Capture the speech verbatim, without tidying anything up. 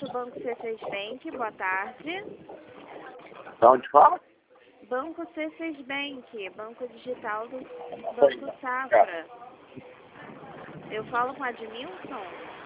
do Banco C seis Bank, boa tarde. Da onde fala? Banco C seis Bank, Banco Digital do Banco Safra. Eu falo com a Admilson?